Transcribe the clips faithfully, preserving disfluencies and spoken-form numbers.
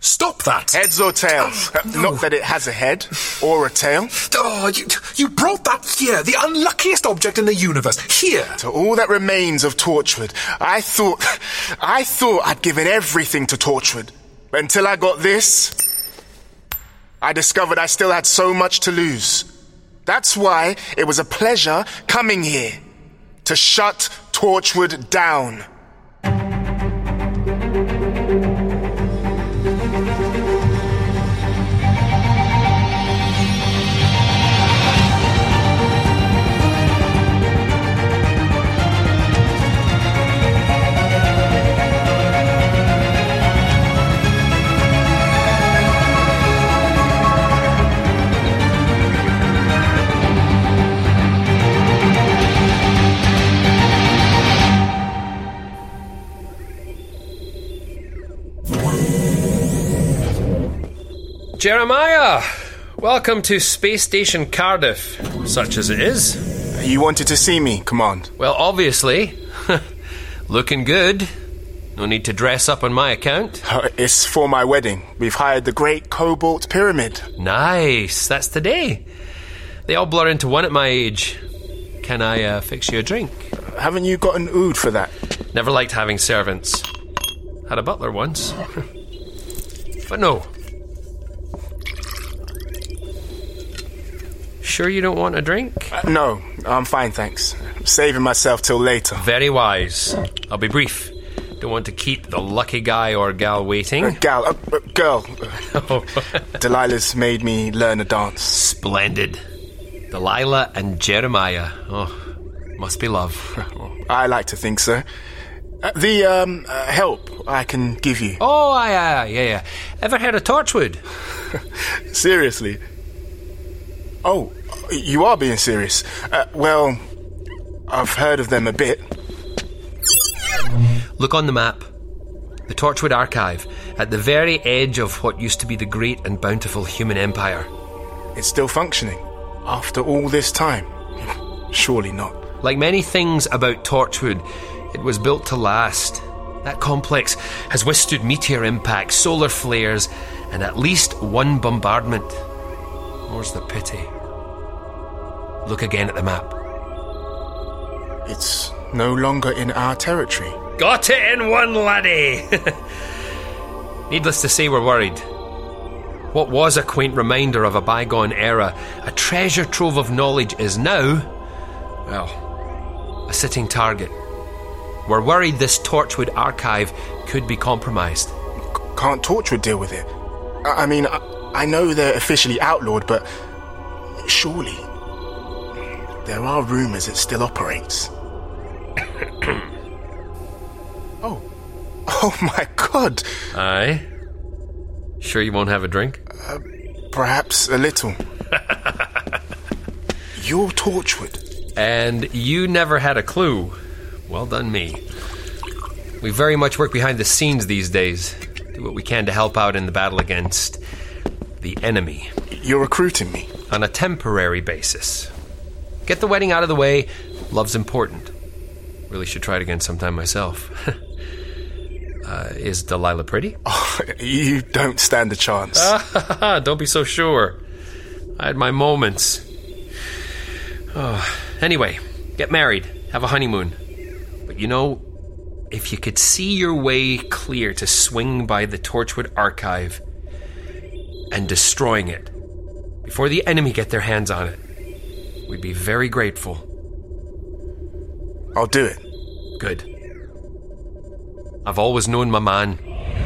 Stop that! Heads or tails? Oh, no. Not that it has a head or a tail. Oh, you, you brought that here, the unluckiest object in the universe. Here! To all that remains of Torchwood, I thought... I thought I'd given everything to Torchwood. But until I got this, I discovered I still had so much to lose. That's why it was a pleasure coming here. To shut Torchwood down. Jeremiah, welcome to Space Station Cardiff, such as it is. You wanted to see me, Command? Well, obviously. Looking good. No need to dress up on my account. Uh, it's for my wedding. We've hired the Great Cobalt Pyramid. Nice, that's today. They all blur into one at my age. Can I uh, fix you a drink? Haven't you got an oud for that? Never liked having servants. Had a butler once. But no. Sure you don't want a drink? Uh, no, I'm fine, thanks. I'm saving myself till later. Very wise. I'll be brief. Don't want to keep the lucky guy or gal waiting. Uh, gal, uh, uh, girl. Uh, Delilah's made me learn a dance. Splendid. Delilah and Jeremiah. Oh, must be love. I like to think so. Uh, the um, uh, help I can give you. Oh, aye, aye, yeah, yeah. Ever heard of Torchwood? Seriously? Oh, you are being serious. Uh, well, I've heard of them a bit. Look on the map. The Torchwood Archive, at the very edge of what used to be the great and bountiful human empire. It's still functioning, after all this time? Surely not. Like many things about Torchwood, it was built to last. That complex has withstood meteor impacts, solar flares, and at least one bombardment. More's the pity. Look again at the map. It's no longer in our territory. Got it in one, laddie! Needless to say, we're worried. What was a quaint reminder of a bygone era, a treasure trove of knowledge, is now, well, a sitting target. We're worried this Torchwood archive could be compromised. C- can't Torchwood deal with it? I, I mean, I, I know they're officially outlawed, but surely there are rumours it still operates. Oh. Oh my God. Aye? Sure you won't have a drink? Uh, perhaps a little. You're Torchwood. And you never had a clue. Well done me. We very much work behind the scenes these days. Do what we can to help out in the battle against the enemy. You're recruiting me? On a temporary basis. Get the wedding out of the way. Love's important. Really should try it again sometime myself. uh, is Delilah pretty? Oh, you don't stand a chance. Don't be so sure. I had my moments. Oh. Anyway, get married. Have a honeymoon. But you know, if you could see your way clear to swing by the Torchwood archive and destroying it before the enemy get their hands on it, we'd be very grateful. I'll do it. Good. I've always known my man.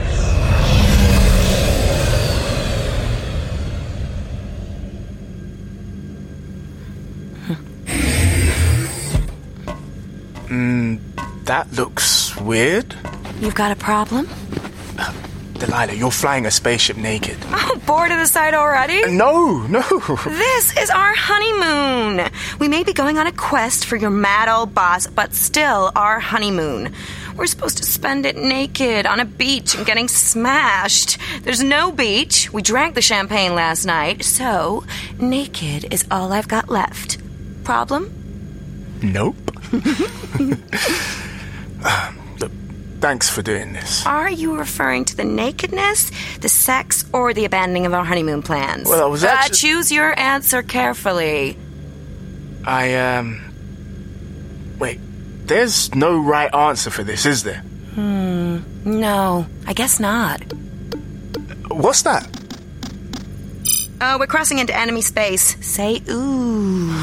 Hmm, that looks weird. You've got a problem? Uh, Delilah, you're flying a spaceship naked. Oh, bored of the sight already? Uh, no, no. This is our honeymoon. We may be going on a quest for your mad old boss, but still our honeymoon. We're supposed to spend it naked on a beach and getting smashed. There's no beach. We drank the champagne last night, so naked is all I've got left. Problem? Nope. uh, look, Thanks for doing this. Are you referring to the nakedness, the sex, or the abandoning of our honeymoon plans? Well, I was actually... Uh, choose your answer carefully. I, um... Wait, there's no right answer for this, is there? Hmm, no, I guess not. What's that? Oh, we're crossing into enemy space. Say ooh.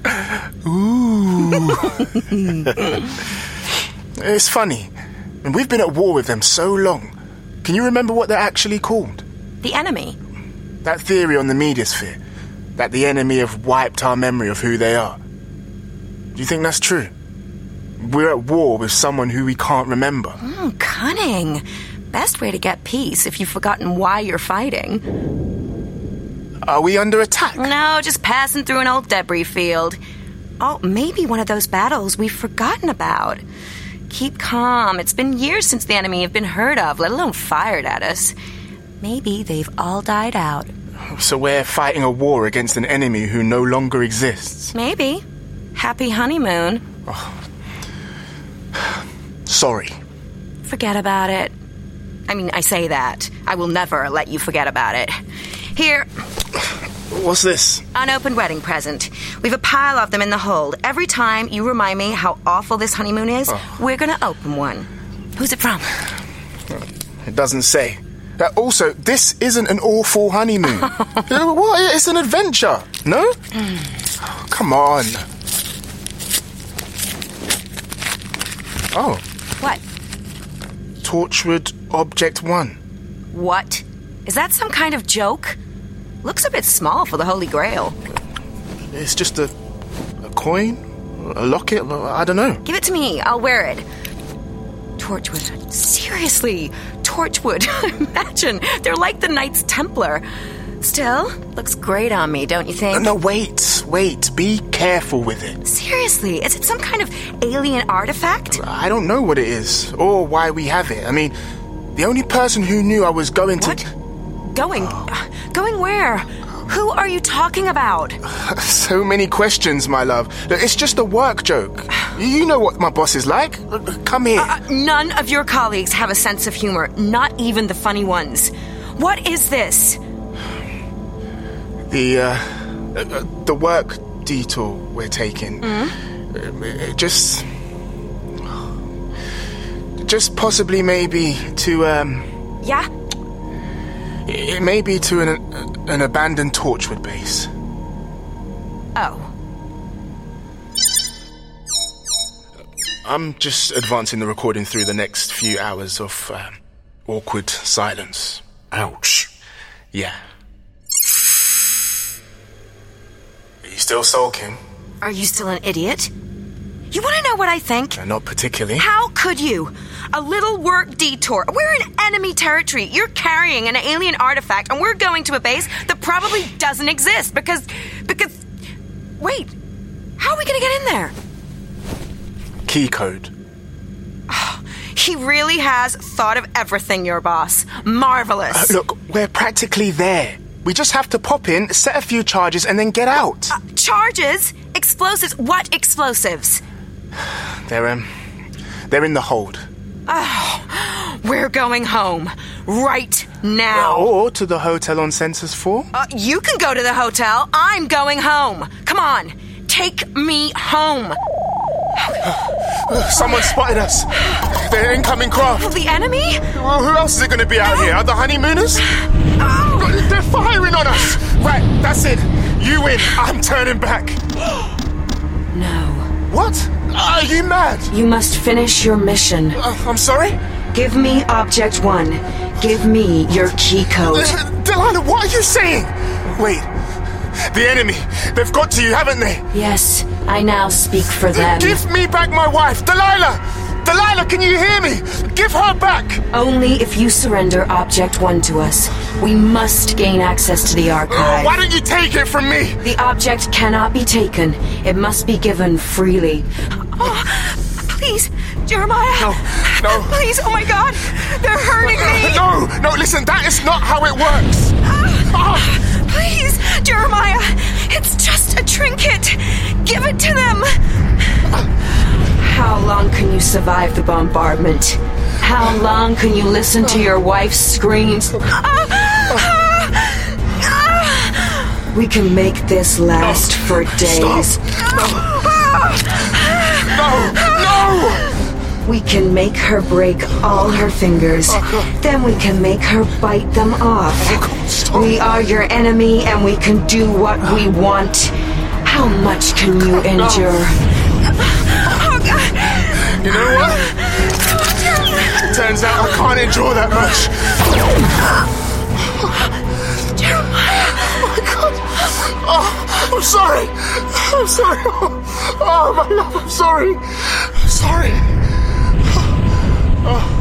Ooh. It's funny. And we've been at war with them so long. Can you remember what they're actually called? The enemy. That theory on the Mediasphere, that the enemy have wiped our memory of who they are. Do you think that's true? We're at war with someone who we can't remember. Mm, cunning. Best way to get peace if you've forgotten why you're fighting. Are we under attack? No, just passing through an old debris field. Oh, maybe one of those battles we've forgotten about. Keep calm. It's been years since the enemy have been heard of, let alone fired at us. Maybe they've all died out. So we're fighting a war against an enemy who no longer exists? Maybe. Happy honeymoon. Oh. Sorry. Forget about it. I mean, I say that. I will never let you forget about it. Here. What's this? Unopened wedding present. We've a pile of them in the hold. Every time you remind me how awful this honeymoon is, oh. we're gonna open one. Who's it from? It doesn't say. Uh, also, this isn't an awful honeymoon. What? It's an adventure, no? Oh, come on. Oh. What? Torchwood Object One. What? Is that some kind of joke? Looks a bit small for the Holy Grail. It's just a, a coin? A locket? I don't know. Give it to me. I'll wear it. Torchwood. Seriously, Torchwood. Imagine. They're like the Knights Templar. Still, looks great on me, don't you think? No, wait. Wait. Be careful with it. Seriously, is it some kind of alien artifact? I don't know what it is, or why we have it. I mean, the only person who knew I was going what? to... Going? Uh, going where? Who are you talking about? So many questions, my love. It's just a work joke. You know what my boss is like. Come here. Uh, none of your colleagues have a sense of humor, not even the funny ones. What is this? The, uh, the work detour we're taking. Mm-hmm. It just... Just possibly maybe to, um... Yeah? It may be to an, an abandoned Torchwood base. Oh. I'm just advancing the recording through the next few hours of um, awkward silence. Ouch. Yeah. Are you still sulking? Are you still an idiot? You want to know what I think? Uh, not particularly. How could you? A little work detour. We're in enemy territory. You're carrying an alien artifact, and we're going to a base that probably doesn't exist because... Because... Wait. How are we going to get in there? Key code. Oh, he really has thought of everything, your boss. Marvelous. Uh, look, we're practically there. We just have to pop in, set a few charges, and then get out. Uh, charges? Explosives? What explosives? They're, um... They're in the hold. Oh, we're going home. Right now. Or to the hotel on Census four. Uh, you can go to the hotel. I'm going home. Come on. Take me home. Someone spotted us. They're incoming craft. The enemy? Well, who else is it going to be out no. here? Other honeymooners? Oh. They're firing on us. Right, that's it. You win. I'm turning back. No. What? Are you mad? You must finish your mission. Uh, I'm sorry? Give me Object One. Give me your key code. Uh, Delilah, what are you saying? Wait. The enemy. They've got to you, haven't they? Yes, I now speak for them. Give me back my wife. Delilah! Delilah, can you hear me? Give her back! Only if you surrender Object One to us. We must gain access to the archive. Uh, why don't you take it from me? The object cannot be taken. It must be given freely. Oh, please, Jeremiah. No, no. Please, oh my God. They're hurting me. No, no, listen, that is not how it works. Oh. Please, Jeremiah. It's just a trinket. Give it to them. How long can you survive the bombardment? How long can you listen to your wife's screams? We can make this last no. for days. No. No. No. We can make her break all her fingers. Oh, then we can make her bite them off. Oh, we are your enemy and we can do what we want. How much can you endure? Oh, God. You know what? Turns out I can't endure that much. Jeremiah! Oh, my God. Oh, I'm sorry. I'm sorry. Oh, oh my love, I'm sorry. I'm sorry. Oh.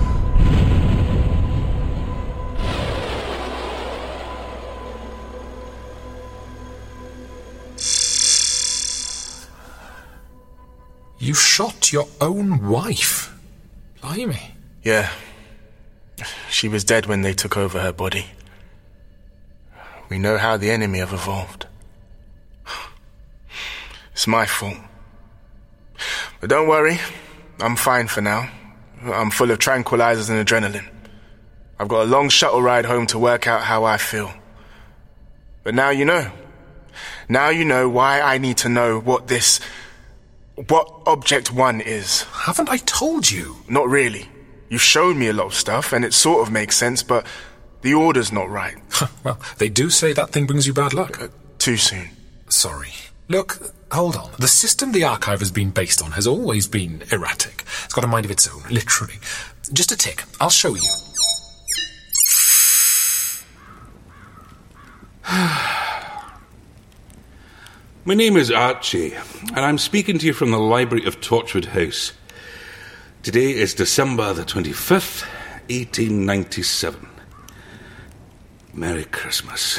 You shot your own wife? Blimey. Yeah. She was dead when they took over her body. We know how the enemy have evolved. It's my fault. But don't worry, I'm fine for now. I'm full of tranquilizers and adrenaline. I've got a long shuttle ride home to work out how I feel. But now you know. Now you know why I need to know what this... what Object One is. Haven't I told you? Not really. You've shown me a lot of stuff, and it sort of makes sense, but the order's not right. Well, they do say that thing brings you bad luck. Uh, too soon. Sorry. Look, hold on. The system the archive has been based on has always been erratic. It's got a mind of its own, literally. Just a tick. I'll show you. My name is Archie, and I'm speaking to you from the library of Torchwood House. Today is December the twenty-fifth, eighteen ninety-seven. Merry Christmas.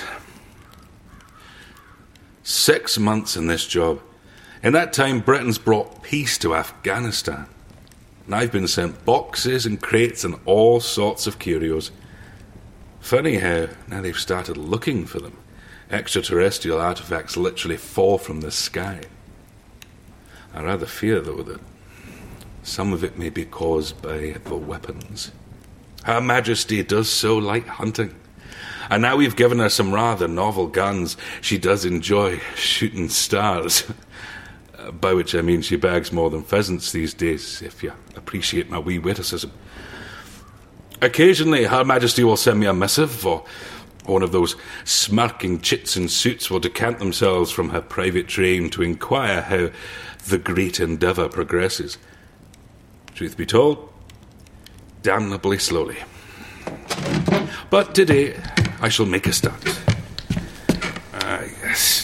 Six months in this job. In that time, Britain's brought peace to Afghanistan. And I've been sent boxes and crates and all sorts of curios. Funny how now they've started looking for them. Extraterrestrial artifacts literally fall from the sky. I rather fear, though, that some of it may be caused by the weapons. Her Majesty does so like hunting. And now we've given her some rather novel guns. She does enjoy shooting stars. By which I mean she bags more than pheasants these days, if you appreciate my wee witticism. Occasionally, Her Majesty will send me a missive, or one of those smirking chits in suits will decant themselves from her private train to inquire how the great endeavour progresses. Truth be told, damnably slowly. But today, I shall make a start. Ah, yes.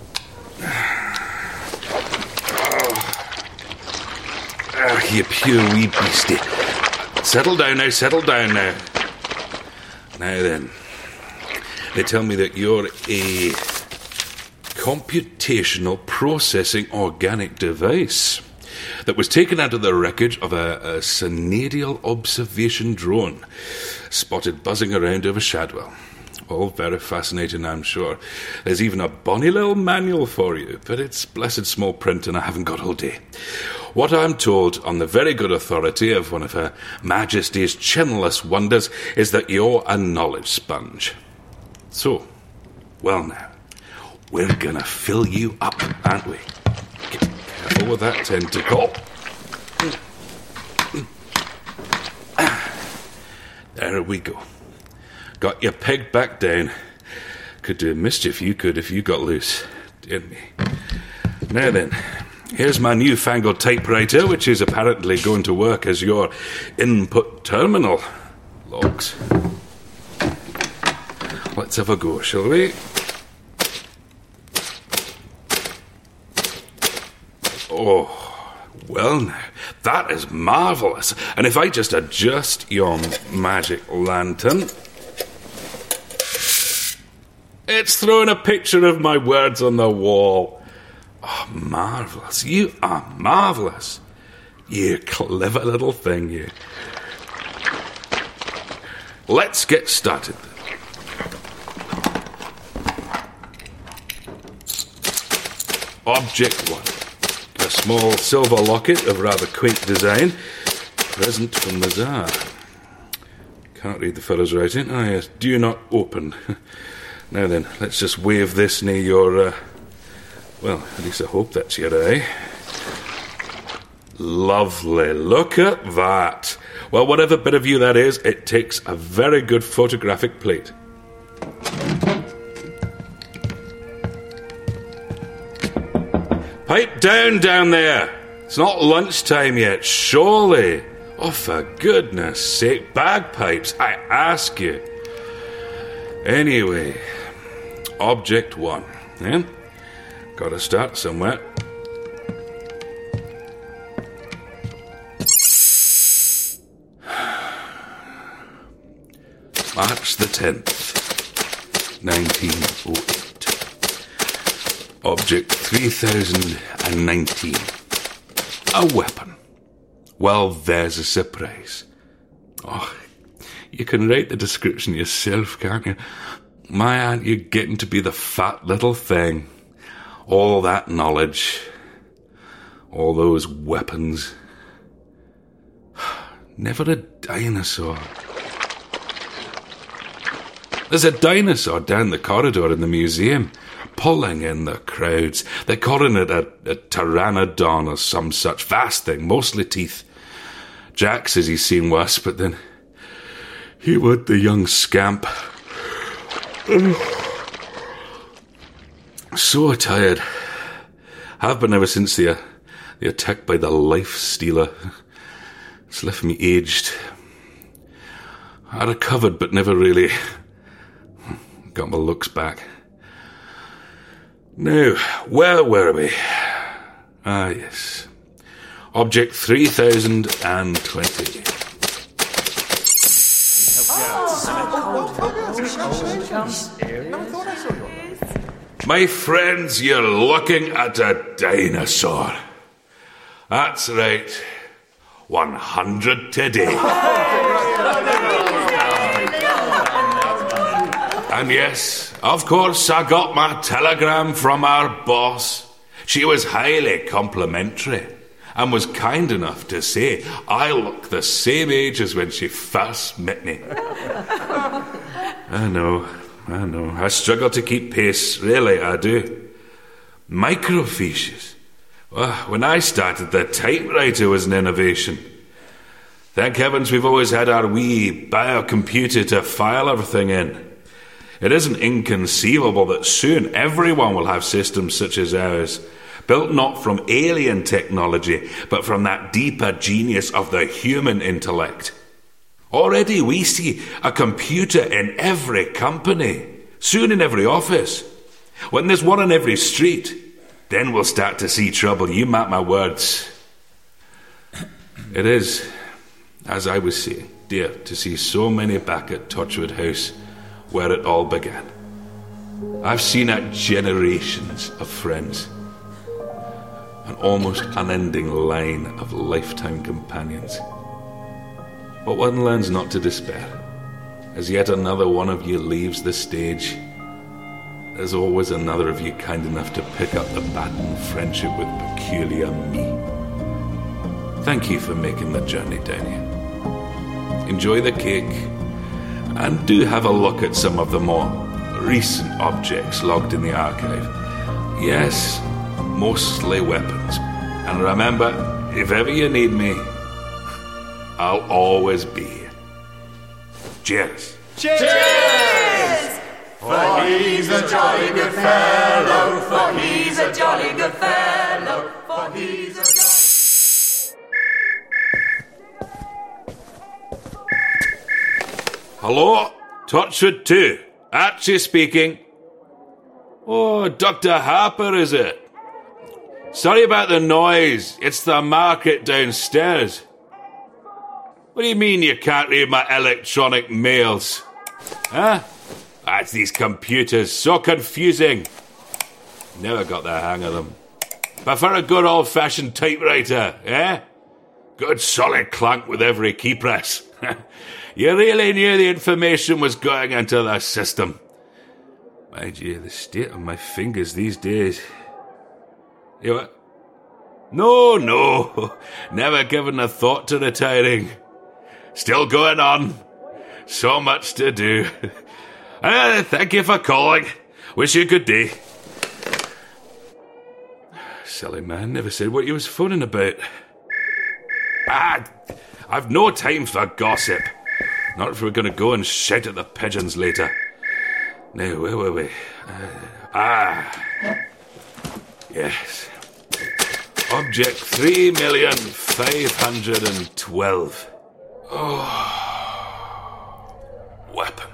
Ah, you pure wee beastie. Settle down now, settle down now. Now then, they tell me that you're a computational processing organic device that was taken out of the wreckage of a, a Synadial observation drone spotted buzzing around over Shadwell. All very fascinating, I'm sure. There's even a bonny little manual for you, but it's blessed small print and I haven't got all day. What I'm told, on the very good authority of one of Her Majesty's chinless wonders, is that you're a knowledge sponge. So, well now, we're gonna fill you up, aren't we? Get careful with that tentacle. There we go. Got you pegged back down. Could do mischief, you could, if you got loose. Dear me. Now then, here's my newfangled typewriter, which is apparently going to work as your input terminal. Logs. Let's have a go, shall we? Oh, well now, that is marvellous. And if I just adjust your magic lantern, it's throwing a picture of my words on the wall. Oh, marvellous. You are marvellous. You clever little thing, you. Let's get started. Object one. A small silver locket of rather quaint design. Present from the Tsar. Can't read the fellow's writing. Ah, yes. Do not open. Now then, let's just wave this near your, uh, well, at least I hope that's your eye. Lovely. Look at that. Well, whatever bit of you that is, it takes a very good photographic plate. Pipe down down there. It's not lunchtime yet, surely. Oh, for goodness sake, bagpipes, I ask you. Anyway, object one. Yeah? Gotta start somewhere. March the tenth, nineteen oh eight. Object three thousand nineteen. A weapon. Well, there's a surprise. Oh, you can write the description yourself, can't you? My, aren't you getting to be the fat little thing? All that knowledge. All those weapons. Never a dinosaur. There's a dinosaur down the corridor in the museum, pulling in the crowds. They're calling it a, a pteranodon or some such vast thing, mostly teeth. Jack says he's seen worse, but then he would, the young scamp. So tired. Have been ever since the, uh, the attack by the life stealer. It's left me aged. I recovered, but never really got my looks back. Now, where were we? Ah, yes. Object three thousand twenty. My friends, you're looking at a dinosaur. That's right. one hundred today. And yes, of course, I got my telegram from our boss. She was highly complimentary and was kind enough to say I look the same age as when she first met me. I know, I know. I struggle to keep pace, really, I do. Microfiches. Well, when I started, the typewriter was an innovation. Thank heavens we've always had our wee biocomputer to file everything in. It isn't inconceivable that soon everyone will have systems such as ours, built not from alien technology, but from that deeper genius of the human intellect. Already we see a computer in every company, soon in every office. When there's one on every street, then we'll start to see trouble, you mark my words. It is, as I was saying, dear to see so many back at Torchwood House, where it all began. I've seen it generations of friends, an almost unending line of lifetime companions. But one learns not to despair. As yet another one of you leaves the stage, there's always another of you kind enough to pick up the baton friendship with peculiar me. Thank you for making the journey down here. Enjoy the cake, and do have a look at some of the more recent objects logged in the archive. Yes, mostly weapons. And remember, if ever you need me, I'll always be here. Cheers. Cheers! Cheers! For he's a jolly good fellow, for he's a jolly good fellow, for he's a jolly... Hello? Torchwood two. Archie speaking. Oh, Doctor Harper, is it? Sorry about the noise. It's the market downstairs. What do you mean you can't read my electronic mails? Huh? That's these computers. So confusing. Never got the hang of them. Prefer a good old-fashioned typewriter, eh? Good solid clunk with every key press. You really knew the information was going into the system. Mind you, the state of my fingers these days. You what? No, no. Never given a thought to retiring. Still going on. So much to do. Uh, thank you for calling. Wish you a good day. Silly man, never said what you was phoning about. Ah, I've no time for gossip. Not if we're going to go and shout at the pigeons later. Now, where were we? Uh, ah. Yes. Object three million five hundred and twelve. Oh. Weapon.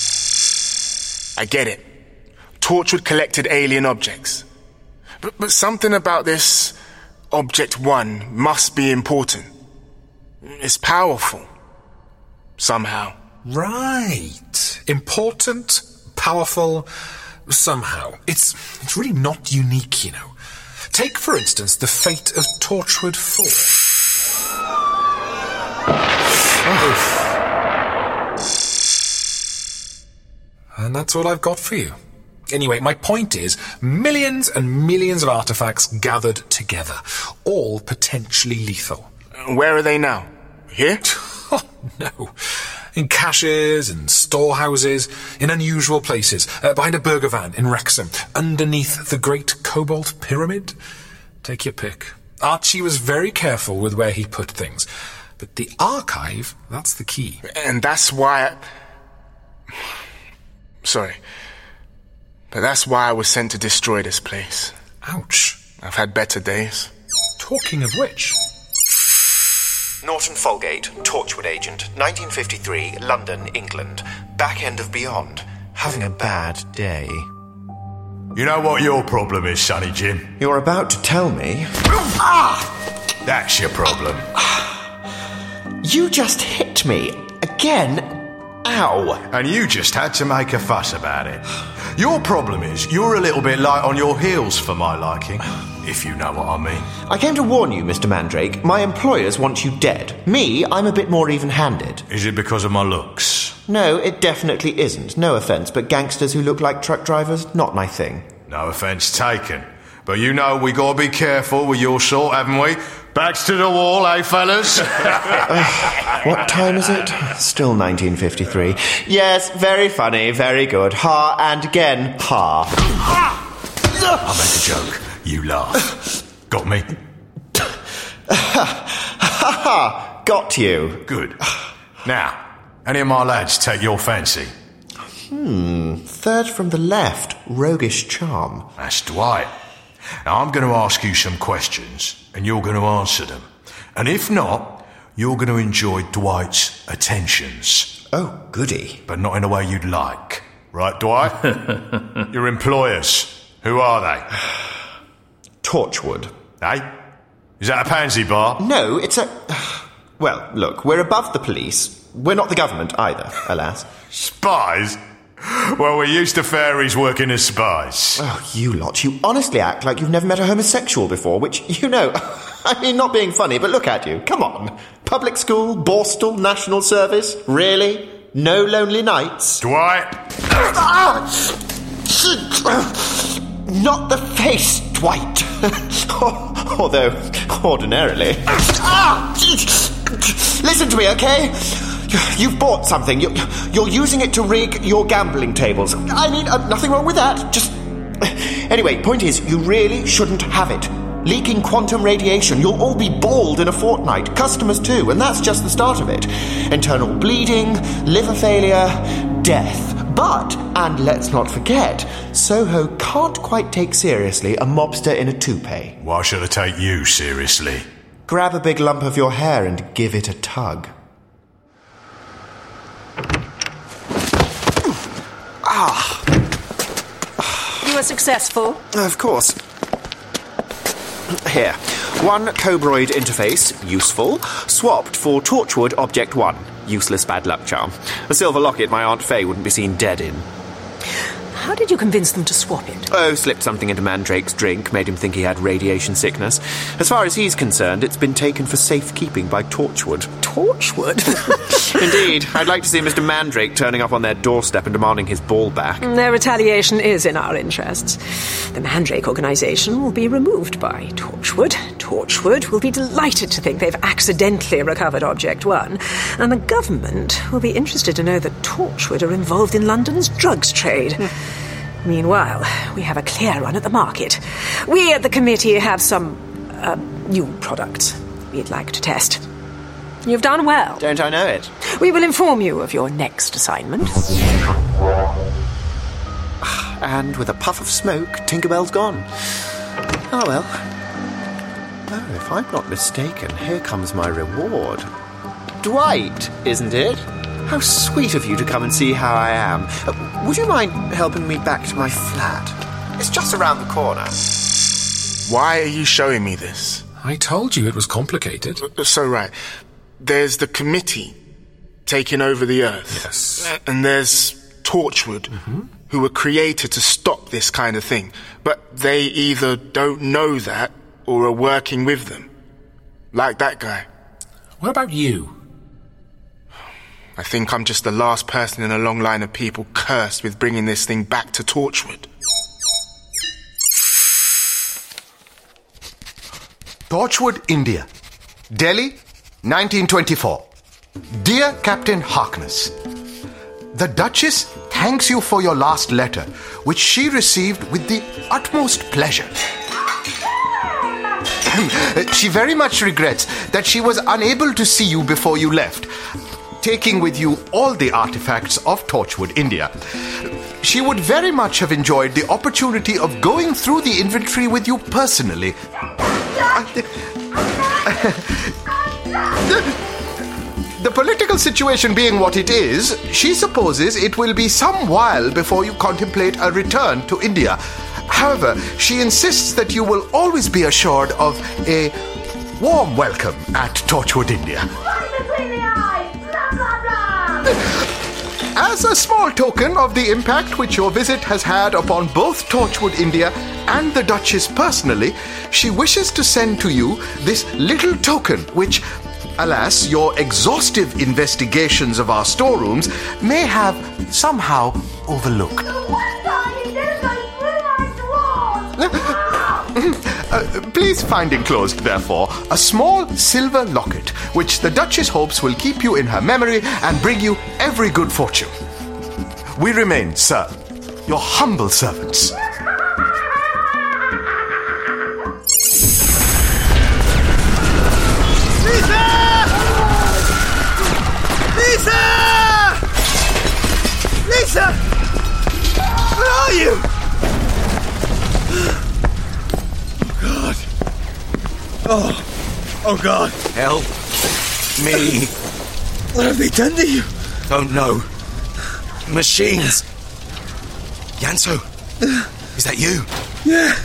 I get it. Torchwood collected alien objects. But, but something about this Object One must be important. It's powerful. Somehow. Right. Important, powerful, somehow. It's, it's really not unique, you know. Take, for instance, the fate of Torchwood four. Oh. And that's all I've got for you. Anyway, my point is, millions and millions of artifacts gathered together, all potentially lethal. Where are they now? Here? Oh, no. In caches and storehouses, in unusual places, uh, behind a burger van in Wrexham, underneath the Great Cobalt Pyramid. Take your pick. Archie was very careful with where he put things. But the archive, that's the key. And that's why I... Sorry. But that's why I was sent to destroy this place. Ouch. I've had better days. Talking of which... Norton Folgate, Torchwood agent, nineteen fifty-three, London, England. Back end of Beyond. Having a bad day. You know what your problem is, Sonny Jim? You're about to tell me. That's your problem. You just hit me. Again. Ow. And you just had to make a fuss about it. Your problem is you're a little bit light on your heels for my liking, if you know what I mean. I came to warn you, Mister Mandrake. My employers want you dead. Me, I'm a bit more even-handed. Is it because of my looks? No, it definitely isn't. No offence, but gangsters who look like truck drivers, not my thing. No offence taken. But you know we gotta be careful with your sort, haven't we? Backs to the wall, eh, fellas? uh, what time is it? Still nineteen fifty-three. Yes, very funny, very good. Ha, and again, ha. I make a joke. You laugh. Got me? Ha ha! Got you. Good. Now, any of my lads take your fancy? Hmm. Third from the left. Roguish charm. That's Dwight. Now, I'm going to ask you some questions, and you're going to answer them. And if not, you're going to enjoy Dwight's attentions. Oh, goody. But not in a way you'd like. Right, Dwight? Your employers. Who are they? Torchwood. Eh? Is that a pansy bar? No, it's a... Well, look, we're above the police. We're not the government either, alas. Spies? Well, we're used to fairies working as spies. Oh, you lot, you honestly act like you've never met a homosexual before, which, you know, I mean, not being funny, but look at you. Come on. Public school, Borstal, national service, really? No lonely nights? Dwight? Not the face, Dwight. Although, ordinarily. Listen to me, okay? You've bought something. You're, you're using it to rig your gambling tables. I mean, uh, nothing wrong with that. Just... Anyway, point is, you really shouldn't have it. Leaking quantum radiation. You'll all be bald in a fortnight. Customers too, and that's just the start of it. Internal bleeding, liver failure, death. But, and let's not forget, Soho can't quite take seriously a mobster in a toupee. Why should I take you seriously? Grab a big lump of your hair and give it a tug. Ah. You were successful? Of course. Here. One Cobroid interface, useful. Swapped for Torchwood Object One. Useless bad luck charm. A silver locket my Aunt Faye wouldn't be seen dead in. How did you convince them to swap it? Oh, slipped something into Mandrake's drink, made him think he had radiation sickness. As far as he's concerned, it's been taken for safekeeping by Torchwood. Torchwood? Indeed. I'd like to see Mister Mandrake turning up on their doorstep and demanding his ball back. Their retaliation is in our interests. The Mandrake organisation will be removed by Torchwood. Torchwood will be delighted to think they've accidentally recovered Object One, and the government will be interested to know that Torchwood are involved in London's drugs trade. Meanwhile, we have a clear run at the market. We at the committee have some uh, new products we'd like to test. You've done well. Don't I know it? We will inform you of your next assignment. And with a puff of smoke, Tinkerbell's gone. Oh well. Oh, if I'm not mistaken, here comes my reward. Dwight, isn't it? How sweet of you to come and see how I am. Uh, would you mind helping me back to my flat? It's just around the corner. Why are you showing me this? I told you it was complicated. So, right. There's the committee taking over the Earth. Yes. And there's Torchwood, mm-hmm. who were created to stop this kind of thing. But they either don't know that or are working with them. Like that guy. What about you? I think I'm just the last person in a long line of people cursed with bringing this thing back to Torchwood. Torchwood, India. Delhi, nineteen twenty-four. Dear Captain Harkness, the Duchess thanks you for your last letter, which she received with the utmost pleasure. She very much regrets that she was unable to see you before you left, taking with you all the artifacts of Torchwood, India. She would very much have enjoyed the opportunity of going through the inventory with you personally. The political situation being what it is, she supposes it will be some while before you contemplate a return to India. However, she insists that you will always be assured of a warm welcome at Torchwood, India. As a small token of the impact which your visit has had upon both Torchwood, India and the Duchess personally, she wishes to send to you this little token which, alas, your exhaustive investigations of our storerooms may have somehow overlooked. Uh, please find enclosed, therefore, a small silver locket, which the Duchess hopes will keep you in her memory and bring you every good fortune. We remain, sir, your humble servants. Lisa! Lisa! Lisa! Where are you? God. Oh. Oh, God. Help me. What have they done to you? Don't know. Machines. Yanso, is that you? Yeah.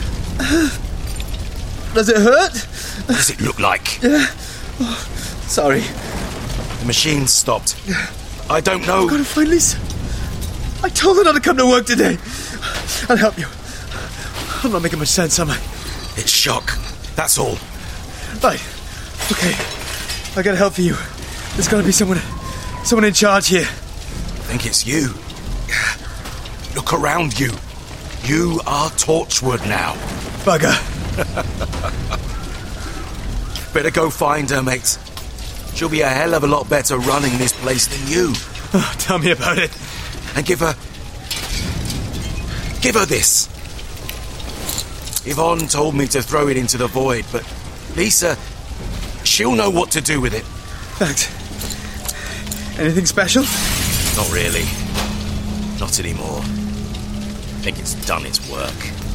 Does it hurt? What does it look like? Yeah. Oh, sorry. The machine stopped. I don't know. I've got to find Lisa. I told her not to come to work today. I'll help you. I'm not making much sense, am I? It's shock. That's all. Right. Okay. I got help for you. There's got to be someone, someone in charge here. I think it's you. Look around you. You are Torchwood now. Bugger. Better go find her, mate. She'll be a hell of a lot better running this place than you. Oh, tell me about it. And give her... Give her this. Yvonne told me to throw it into the void, but Lisa, she'll know what to do with it. Thanks. Anything special? Not really. Not anymore. I think it's done its work.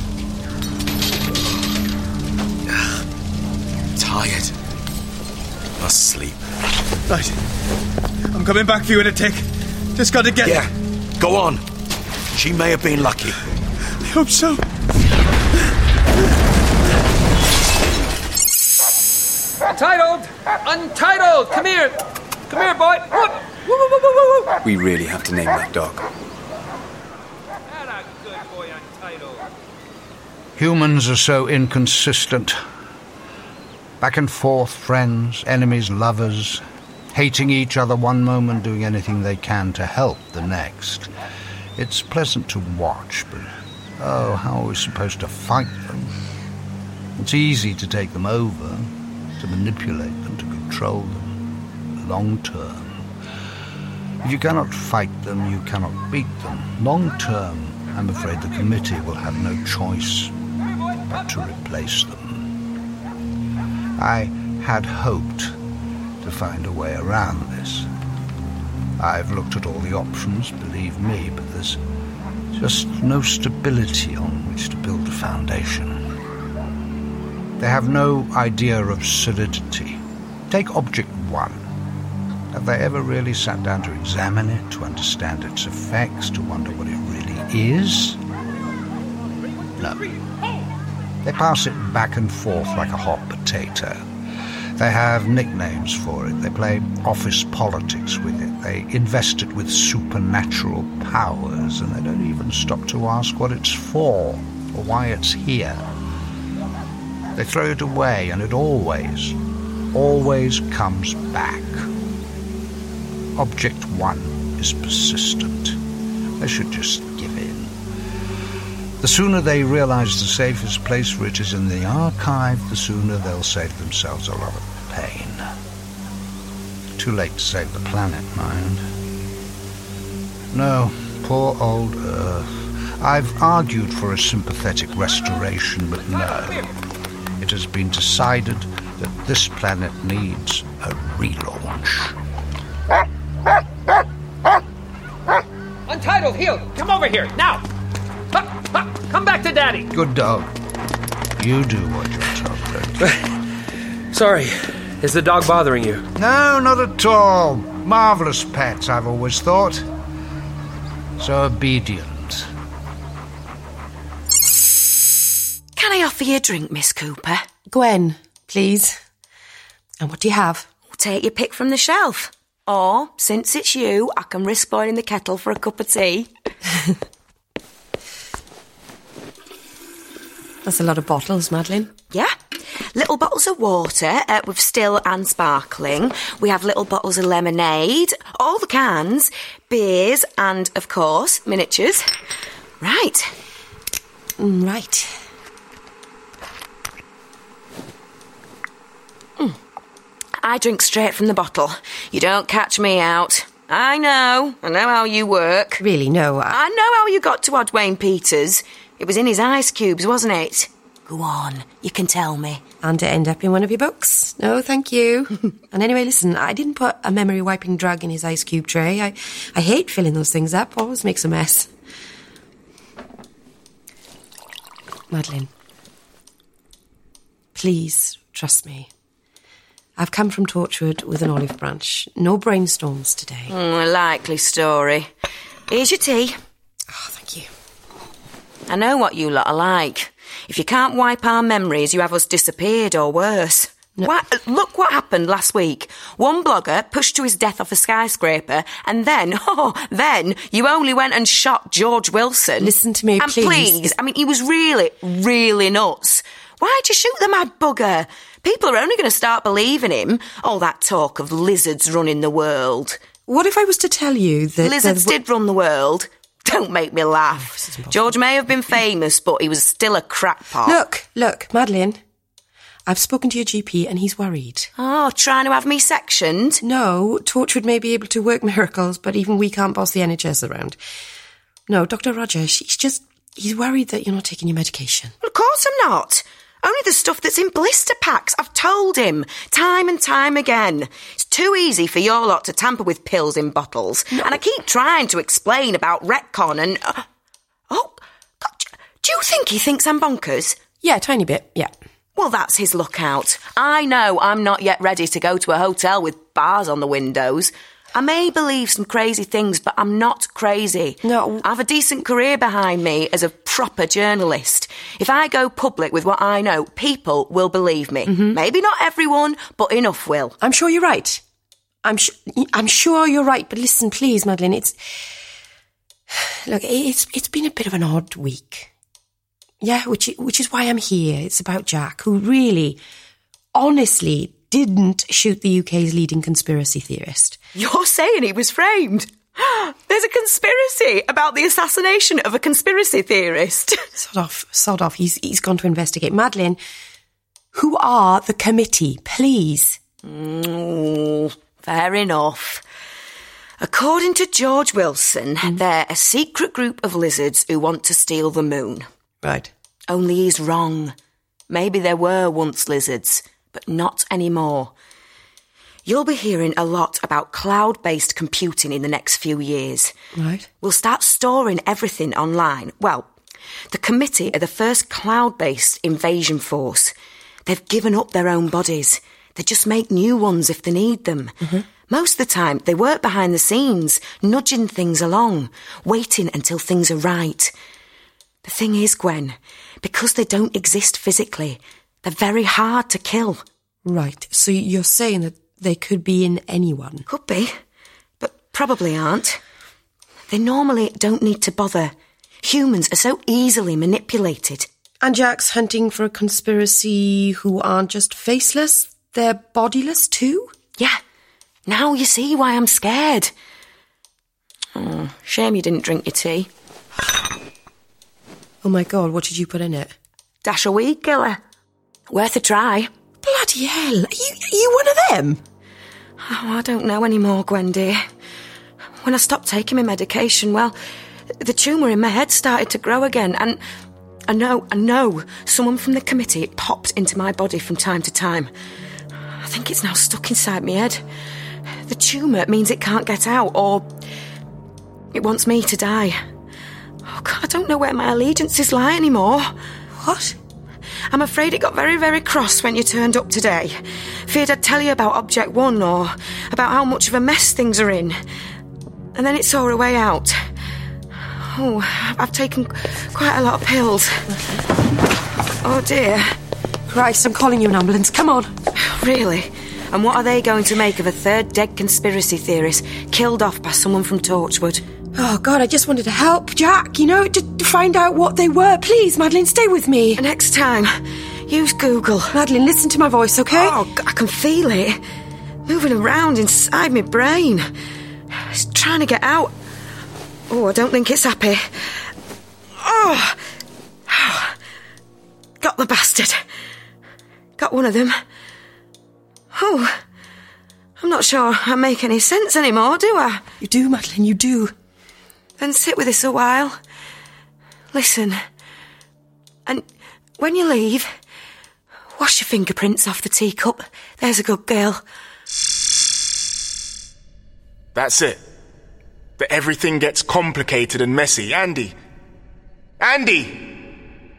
Tired. Must sleep. Right. I'm coming back for you in a tick. Just got to get... Yeah, go on. She may have been lucky. I hope so. Untitled! Untitled! Come here! Come here, boy! Whoop. Woo, woo, woo, woo, woo. We really have to name that dog. That a good boy, Untitled. Humans are so inconsistent. Back and forth, friends, enemies, lovers, hating each other one moment, doing anything they can to help the next. It's pleasant to watch, but oh, how are we supposed to fight them? It's easy to take them over, to manipulate them, to control them, long term. If you cannot fight them, you cannot beat them. Long term, I'm afraid the committee will have no choice but to replace them. I had hoped to find a way around this. I've looked at all the options, believe me, but there's just no stability on which to build a foundation. They have no idea of solidity. Take Object One. Have they ever really sat down to examine it, to understand its effects, to wonder what it really is? No. They pass it back and forth like a hot potato. They have nicknames for it. They play office politics with it. They invest it with supernatural powers, and they don't even stop to ask what it's for or why it's here. They throw it away, and it always, always comes back. Object One is persistent. They should just give in. The sooner they realize the safest place for it is in the archive, the sooner they'll save themselves a lot of pain. Too late to save the planet, mind. No, poor old Earth. I've argued for a sympathetic restoration, but no. It has been decided that this planet needs a relaunch. Untitled, heel, come over here, now! Hup, hup, come back to Daddy! Good dog. You do what you're told. Sorry, is the dog bothering you? No, not at all. Marvellous pets, I've always thought. So obedient. Can I offer you a drink, Miss Cooper? Gwen, please. And what do you have? Take your pick from the shelf. Or, since it's you, I can risk boiling the kettle for a cup of tea. That's a lot of bottles, Madeline. Yeah. Little bottles of water uh, with still and sparkling. We have little bottles of lemonade, all the cans, beers and, of course, miniatures. Right. Mm, right. Mm. I drink straight from the bottle. You don't catch me out. I know. I know how you work. Really, no. I, I know how you got to Odwayne Peters. It was in his ice cubes, wasn't it? Go on, you can tell me. And it end up in one of your books? No, thank you. And anyway, listen, I didn't put a memory-wiping drug in his ice cube tray. I, I hate filling those things up. Always makes a mess. Madeline, please trust me. I've come from Torchwood with an olive branch. No brainstorms today. Mm, a likely story. Here's your tea. Oh, thank you. I know what you lot are like. If you can't wipe our memories, you have us disappeared or worse. No. Why, look what happened last week. One blogger pushed to his death off a skyscraper, and then, oh, then you only went and shot George Wilson. Listen to me, and please. please. I mean, he was really, really nuts. Why'd you shoot the mad bugger? People are only going to start believing him. All that talk of lizards running the world. What if I was to tell you that... Lizards w- did run the world. Don't make me laugh. Oh, George may have been famous, but he was still a crackpot. Look, look, Madeline. I've spoken to your G P and he's worried. Oh, trying to have me sectioned? No, Torchwood may be able to work miracles, but even we can't boss the N H S around. No, Doctor Rogers, he's just... He's worried that you're not taking your medication. Well, of course I'm not. Only the stuff that's in blister packs. I've told him, time and time again. It's too easy for your lot to tamper with pills in bottles. No. And I keep trying to explain about retcon and... Uh, oh, God, do you think he thinks I'm bonkers? Yeah, a tiny bit, yeah. Well, that's his lookout. I know I'm not yet ready to go to a hotel with bars on the windows. I may believe some crazy things, but I'm not crazy. No. I have a decent career behind me as a proper journalist. If I go public with what I know, people will believe me. Mm-hmm. Maybe not everyone, but enough will. I'm sure you're right. I'm, sh- I'm sure you're right, but listen, please, Madeline, it's... Look, it's it's been a bit of an odd week. Yeah, which which is why I'm here. It's about Jack, who really, honestly... didn't shoot the U K's leading conspiracy theorist. You're saying he was framed? There's a conspiracy about the assassination of a conspiracy theorist. Sod off, sod off. He's, he's gone to investigate. Madeline, Who are the committee, please? Mm, fair enough. According to George Wilson, mm. they're a secret group of lizards who want to steal the moon. Right. Only he's wrong. Maybe there were once lizards, but not anymore. You'll be hearing a lot about cloud-based computing in the next few years. Right. We'll start storing everything online. Well, the committee are the first cloud-based invasion force. They've given up their own bodies. They just make new ones if they need them. Mm-hmm. Most of the time, they work behind the scenes, nudging things along, waiting until things are right. The thing is, Gwen, because they don't exist physically, they're very hard to kill. Right, so you're saying that they could be in anyone? Could be, but probably aren't. They normally don't need to bother. Humans are so easily manipulated. And Jack's hunting for a conspiracy who aren't just faceless, they're bodiless too? Yeah. Now you see why I'm scared. Oh, shame you didn't drink your tea. Oh my God, what did you put in it? Dash a weed killer. Worth a try. Bloody hell, are you, are you one of them? Oh, I don't know anymore, Gwen dear. When I stopped taking my medication, well, the tumour in my head started to grow again, and I know, I know someone from the committee popped into my body from time to time. I think it's now stuck inside my head. The tumour means it can't get out, or it wants me to die. Oh, God, I don't know where my allegiances lie anymore. What? I'm afraid it got very, very cross when you turned up today. Feared I'd tell you about Object One or about how much of a mess things are in. And then it saw a way out. Oh, I've taken quite a lot of pills. Oh, dear. Christ, I'm calling you an ambulance. Come on. Really? And what are they going to make of a third dead conspiracy theorist killed off by someone from Torchwood? Oh, God, I just wanted to help Jack, you know, to, to find out what they were. Please, Madeleine, stay with me. Next time, use Google. Madeleine, listen to my voice, OK? Oh, I can feel it. Moving around inside my brain. It's trying to get out. Oh, I don't think it's happy. Oh. oh. Got the bastard. Got one of them. Oh. I'm not sure I make any sense anymore, do I? You do, Madeleine, you do. Then sit with this a while. Listen. And when you leave, wash your fingerprints off the teacup. There's a good girl. That's it. That everything gets complicated and messy. Andy! Andy!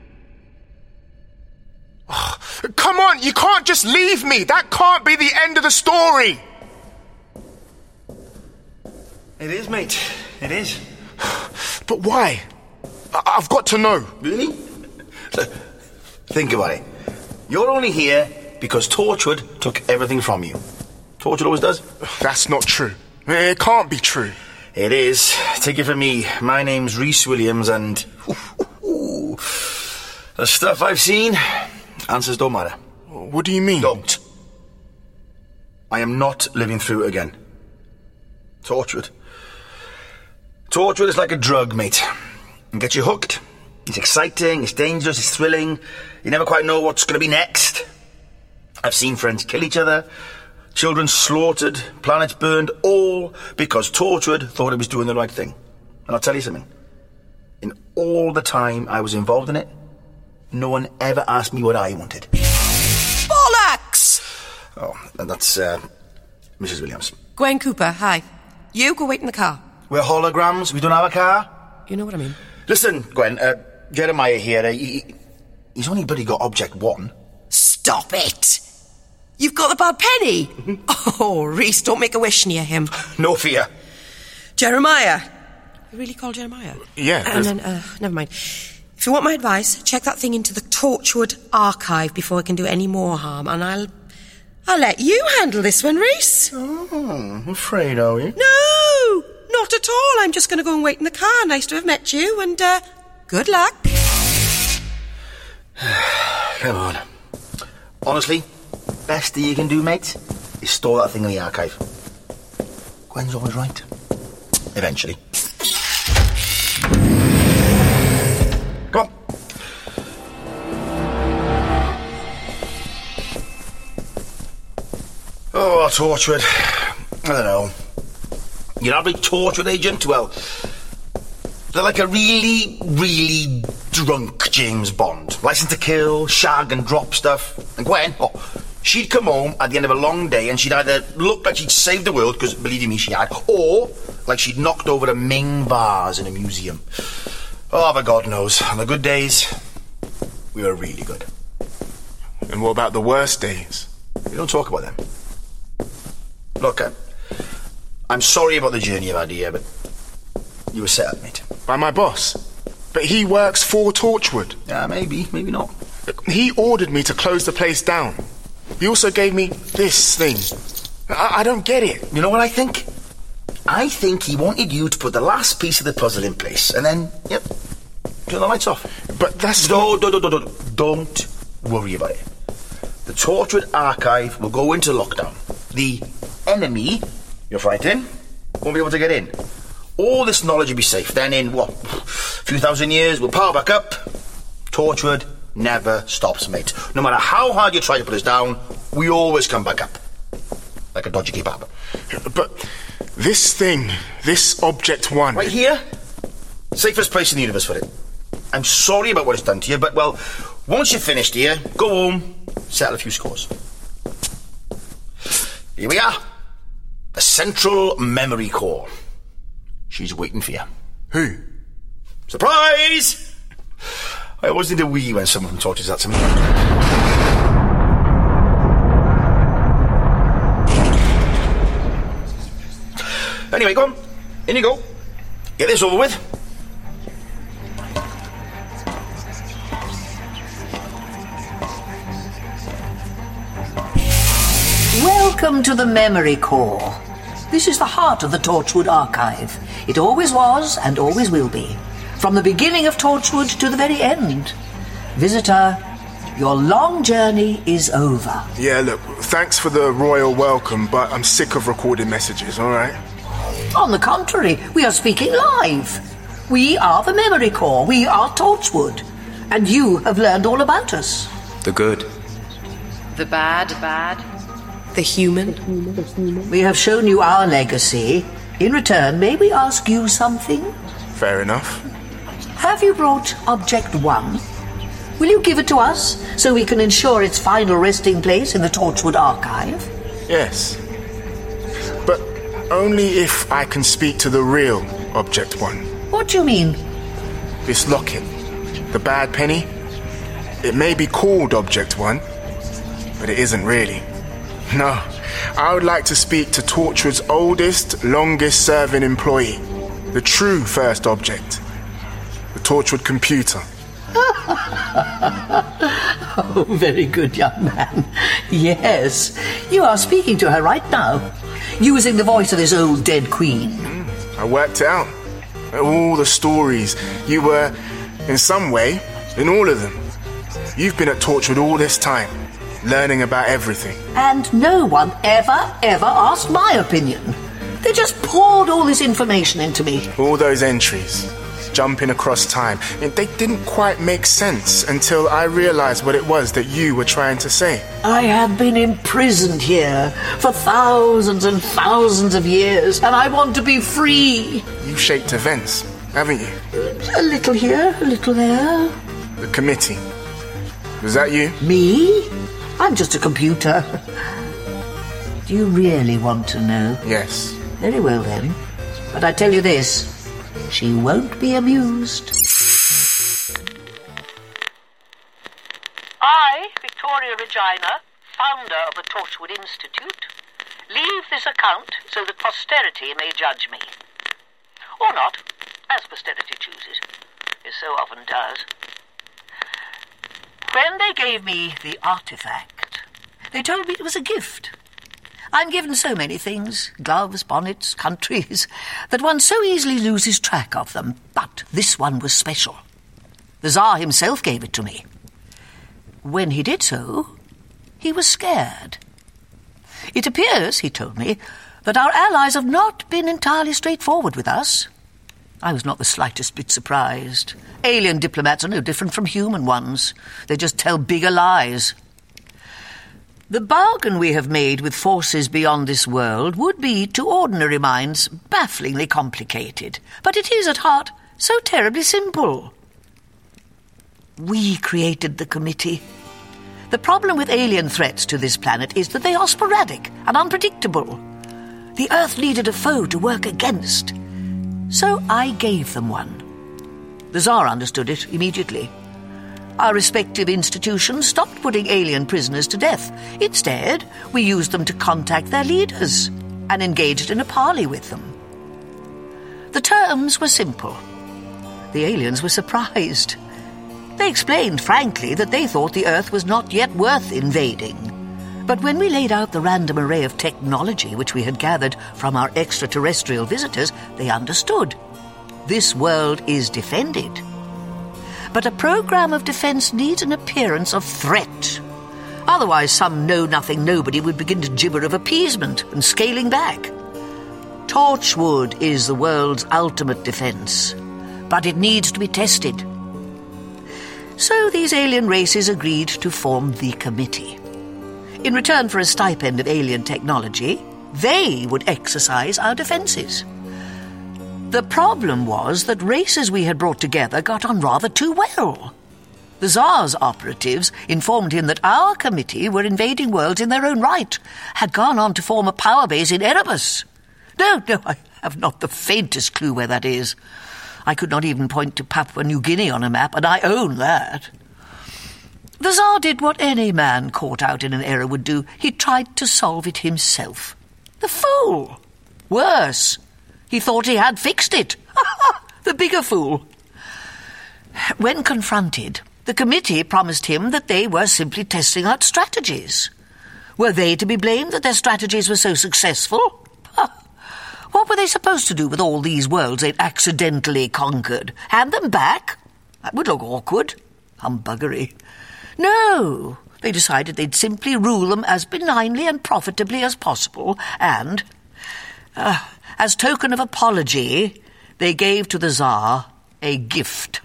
Oh, come on, you can't just leave me! That can't be the end of the story! It is, mate. It is. But why? I- I've got to know. Really? Think about it. You're only here because Torchwood took everything from you. Torchwood always does. That's not true. It can't be true. It is. Take it from me. My name's Rhys Williams, and ooh, ooh, ooh, the stuff I've seen, answers don't matter. What do you mean? Don't. I am not living through it again. Torchwood. Torchwood is like a drug, mate. It gets you hooked. It's exciting, it's dangerous, it's thrilling. You never quite know what's going to be next. I've seen friends kill each other, children slaughtered, planets burned, all because Torchwood thought it was doing the right thing. And I'll tell you something. In all the time I was involved in it, no one ever asked me what I wanted. Bollocks! Oh, and that's uh, Missus Williams. Gwen Cooper, hi. You go wait in the car. We're holograms, we don't have a car. You know what I mean. Listen, Gwen, uh, Jeremiah here, uh, he, he's only bloody got Object One. Stop it! You've got the bad penny? Oh, Rhys, don't make a wish near him. No fear. Jeremiah. You really call Jeremiah? Yeah. And then, uh, never mind. If you want my advice, check that thing into the Torchwood archive before it can do any more harm, and I'll... I'll let you handle this one, Rhys. Oh, I'm afraid, are you? No, not at all. I'm just going to go and wait in the car. Nice to have met you, and, uh, good luck. Come on. Honestly, best thing you can do, mate, is store that thing in the archive. Gwen's always right. Eventually. Come on. Torchwood. I don't know. Your average Torchwood agent, well, they're like a really, really drunk James Bond. License to kill, shag and drop stuff. And Gwen, oh, she'd come home at the end of a long day and she'd either look like she'd saved the world, because believe me, she had, or like she'd knocked over a Ming vase in a museum. Oh, but God knows, on the good days, we were really good. And what about the worst days? We don't talk about them. Look, uh, I'm sorry about the journey you've had here, but you were set up, mate. By my boss? But he works for Torchwood. Yeah, maybe, maybe not. He ordered me to close the place down. He also gave me this thing. I, I don't get it. You know what I think? I think he wanted you to put the last piece of the puzzle in place, and then, yep, turn the lights off. But that's... No, no, no, no, no. Don't worry about it. The Torchwood archive will go into lockdown. The enemy you're fighting won't be able to get in. All this knowledge will be safe. Then in, what, a few thousand years, we'll power back up. Torchwood never stops, mate. No matter how hard you try to put us down, we always come back up. Like a dodgy kebab. But this thing, this Object One... Right here, safest place in the universe for it. I'm sorry about what it's done to you, but, well, once you're finished here, go home, settle a few scores. Here we are. The Central Memory Core. She's waiting for you. Who? Surprise! I always need a wee when someone tortures that to me. Anyway, go on. In you go. Get this over with. Welcome to the Memory Core. This is the heart of the Torchwood archive. It always was and always will be. From the beginning of Torchwood to the very end. Visitor, your long journey is over. Yeah, look, thanks for the royal welcome, but I'm sick of recording messages, all right? On the contrary, we are speaking live. We are the Memory Core. We are Torchwood. And you have learned all about us. The good. The bad. The bad. The human. We have shown you our legacy. In return, may we ask you something? Fair enough. Have you brought Object One? Will you give it to us so we can ensure its final resting place in the Torchwood archive? Yes. But only if I can speak to the real Object One. What do you mean? This locket. The bad penny. It may be called Object One, but it isn't really. No, I would like to speak to Torchwood's oldest, longest-serving employee. The true first object. The Torchwood computer. Oh, very good, young man. Yes, you are speaking to her right now, using the voice of this old dead queen. Mm, I worked it out. All the stories. You were, in some way, in all of them. You've been at Torchwood all this time. Learning about everything. And no one ever, ever asked my opinion. They just poured all this information into me. All those entries, jumping across time, they didn't quite make sense until I realized what it was that you were trying to say. I have been imprisoned here for thousands and thousands of years, and I want to be free. You've shaped events, haven't you? A little here, a little there. The committee. Was that you? Me? I'm just a computer. Do you really want to know? Yes. Very well, then. But I tell you this, she won't be amused. I, Victoria Regina, founder of the Torchwood Institute, leave this account so that posterity may judge me. Or not, as posterity chooses. It so often does. When they gave me the artifact, they told me it was a gift. I'm given so many things, gloves, bonnets, countries, that one so easily loses track of them. But this one was special. The Tsar himself gave it to me. When he did so, he was scared. It appears, he told me, that our allies have not been entirely straightforward with us. I was not the slightest bit surprised. Alien diplomats are no different from human ones. They just tell bigger lies. When they gave me the artifact, they told me it was a gift. I'm given so many things, gloves, bonnets, countries, that one so easily loses track of them. But this one was special. It appears, he told me, that our allies have not been entirely straightforward with us. I was not the slightest bit surprised. Alien diplomats are no different from human ones. They just tell bigger lies. The bargain we have made with forces beyond this world would be, to ordinary minds, bafflingly complicated. But it is, at heart, so terribly simple. We created the committee. The problem with alien threats to this planet is that they are sporadic and unpredictable. The Earth needed a foe to work against. So I gave them one. The Tsar understood it immediately. Our respective institutions stopped putting alien prisoners to death. Instead, we used them to contact their leaders and engaged in a parley with them. The terms were simple. The aliens were surprised. They explained frankly that they thought the Earth was not yet worth invading. But when we laid out the random array of technology which we had gathered from our extraterrestrial visitors, they understood. This world is defended. But a program of defense needs an appearance of threat. Otherwise, some know-nothing nobody would begin to gibber of appeasement and scaling back. Torchwood is the world's ultimate defense, but it needs to be tested. So these alien races agreed to form the committee. In return for a stipend of alien technology, they would exercise our defenses. The problem was that races we had brought together got on rather too well. The Tsar's operatives informed him that our committee were invading worlds in their own right, had gone on to form a power base in Erebus. No, no, I have not the faintest clue where that is. I could not even point to Papua New Guinea on a map, and I own that. The Tsar did what any man caught out in an error would do. He tried to solve it himself. The fool! Worse, he thought he had fixed it. The bigger fool. When confronted, the committee promised him that they were simply testing out strategies. Were they to be blamed that their strategies were so successful? What were they supposed to do with all these worlds they'd accidentally conquered? Hand them back? That would look awkward. Humbuggery. No, they decided they'd simply rule them as benignly and profitably as possible, and, uh, as token of apology, they gave to the Tsar a gift.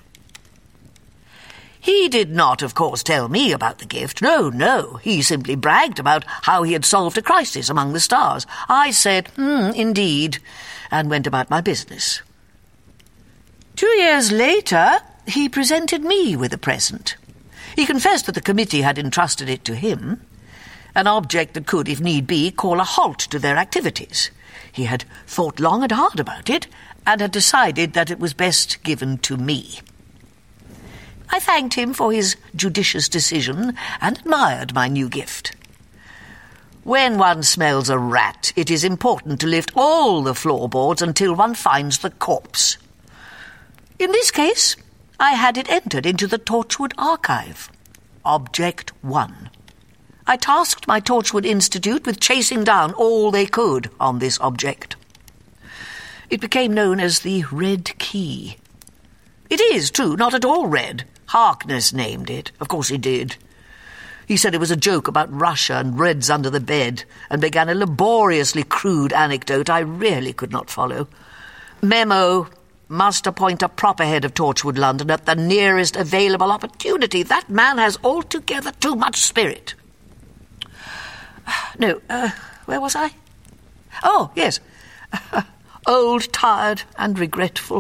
He did not, of course, tell me about the gift. No, no, he simply bragged about how he had solved a crisis among the stars. I said, hmm, indeed, and went about my business. Two years later, he presented me with a present. He confessed that the committee had entrusted it to him, an object that could, if need be, call a halt to their activities. He had thought long and hard about it, and had decided that it was best given to me. I thanked him for his judicious decision and admired my new gift. When one smells a rat, it is important to lift all the floorboards until one finds the corpse. In this case, I had it entered into the Torchwood archive. Object one. I tasked my Torchwood Institute with chasing down all they could on this object. It became known as the Red Key. It is, true, not at all red. Harkness named it. Of course he did. He said it was a joke about Russia and Reds under the bed, and began a laboriously crude anecdote I really could not follow. Memo: must appoint a proper head of Torchwood London at the nearest available opportunity. That man has altogether too much spirit. No, uh, where was I? Oh, yes. Old, tired, and regretful.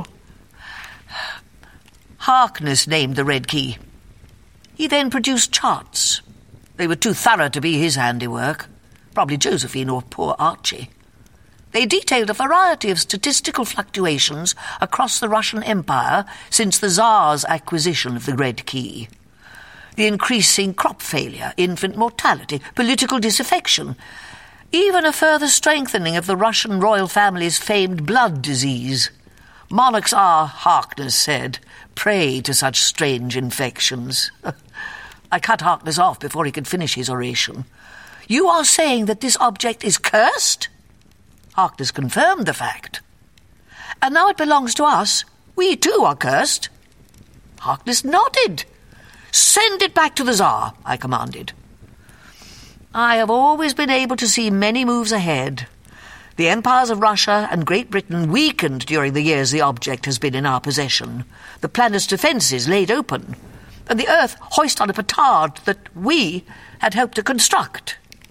Harkness named the Red Key. He then produced charts. They were too thorough to be his handiwork. Probably Josephine or poor Archie. They detailed a variety of statistical fluctuations across the Russian Empire since the Tsar's acquisition of the Red Key. The increasing crop failure, infant mortality, political disaffection, even a further strengthening of the Russian royal family's famed blood disease. Monarchs are, Harkness said, prey to such strange infections. I cut Harkness off before he could finish his oration. You are saying that this object is cursed? Harkness confirmed the fact. And now it belongs to us. We too are cursed. Harkness nodded. Send it back to the Tsar, I commanded. I have always been able to see many moves ahead. The empires of Russia and Great Britain weakened during the years the object has been in our possession. The planet's defences laid open, and the Earth hoist on a petard that we had helped to construct.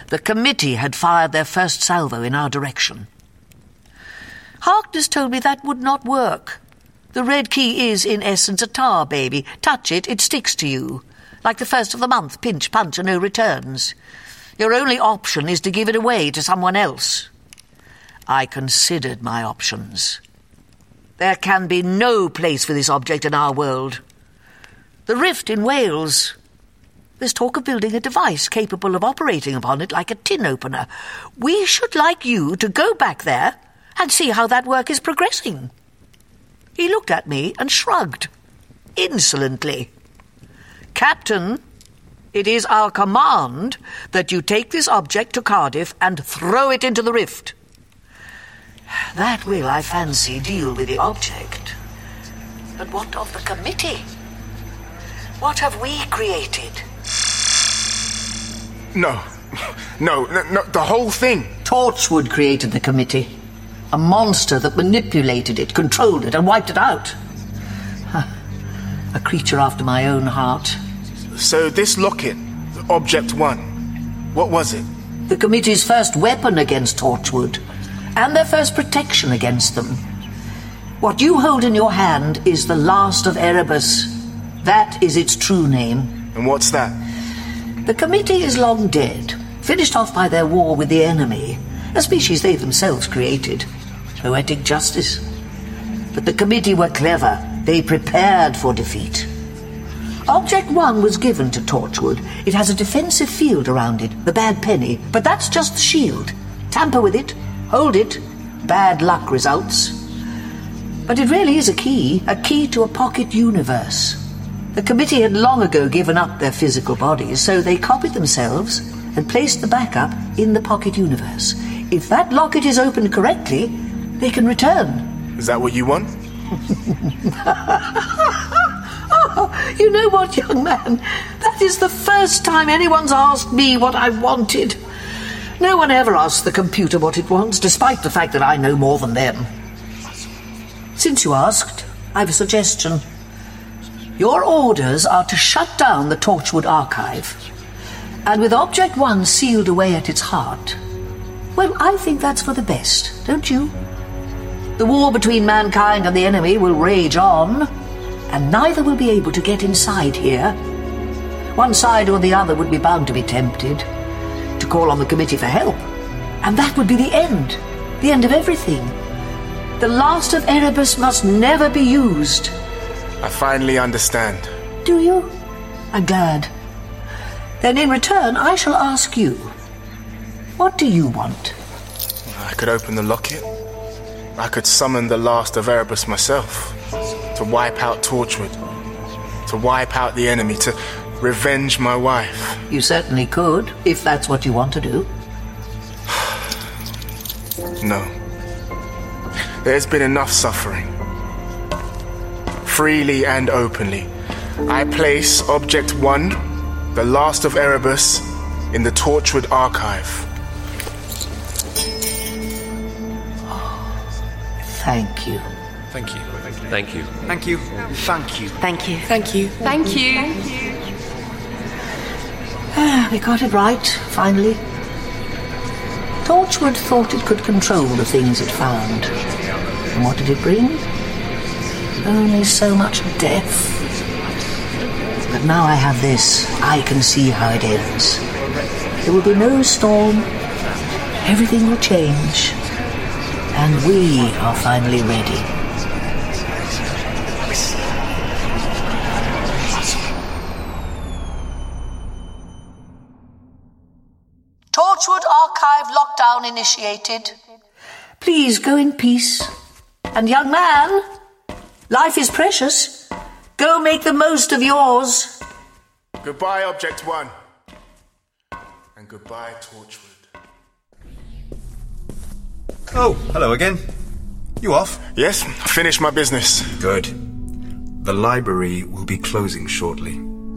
The committee had fired their first salvo in our direction. Harkness told me that would not work. The red key is, in essence, a tar baby. Touch it, it sticks to you. Like the first of the month, pinch, punch, and no returns. Your only option is to give it away to someone else. I considered my options. There can be no place for this object in our world. The rift in Wales. There's talk of building a device capable of operating upon it like a tin opener. We should like you to go back there and see how that work is progressing. He looked at me and shrugged, insolently. Captain, it is our command that you take this object to Cardiff and throw it into the rift. That will, I fancy, deal with the object. But what of the committee? What have we created? No. No, no, no, the whole thing. Torchwood created the committee. A monster that manipulated it, controlled it, and wiped it out. A creature after my own heart. So this locket, Object One, what was it? The committee's first weapon against Torchwood, and their first protection against them. What you hold in your hand is the last of Erebus. That is its true name. And what's that? The committee is long dead, finished off by their war with the enemy, a species they themselves created. Poetic justice. But the committee were clever. They prepared for defeat. Object One was given to Torchwood. It has a defensive field around it, the bad penny, but that's just the shield. Tamper with it, hold it, bad luck results. But it really is a key, a key to a pocket universe. The committee had long ago given up their physical bodies, so they copied themselves and placed the backup in the pocket universe. If that locket is opened correctly, they can return. Is that what you want? Oh, you know what, young man? That is the first time anyone's asked me what I wanted. No one ever asks the computer what it wants, despite the fact that I know more than them. Since you asked, I have a suggestion. Your orders are to shut down the Torchwood archive. And with Object One sealed away at its heart, well, I think that's for the best, don't you? The war between mankind and the enemy will rage on, and neither will be able to get inside here. One side or the other would be bound to be tempted to call on the committee for help, and that would be the end, the end of everything. The last of Erebus must never be used. I finally understand. Do you? I'm glad. Then in return, I shall ask you, what do you want? I could open the locket. I could summon the last of Erebus myself, to wipe out Torchwood, to wipe out the enemy, to revenge my wife. You certainly could, if that's what you want to do. No. There's been enough suffering. Freely and openly, I place Object One, the last of Erebus, in the Torchwood archive. Thank you. Thank you. Thank you. Thank you. Thank you. Thank you. Thank you. Thank you. Ah, we got it right, finally. Torchwood thought it could control the things it found. And what did it bring? Only so much death. But now I have this. I can see how it ends. There will be no storm. Everything will change. And we are finally ready. Torchwood Archive lockdown initiated. Please go in peace. And young man, life is precious. Go make the most of yours. Goodbye, Object One. And goodbye, Torchwood. Oh, hello again. You off? Yes, finished my business. Good. The library will be closing shortly.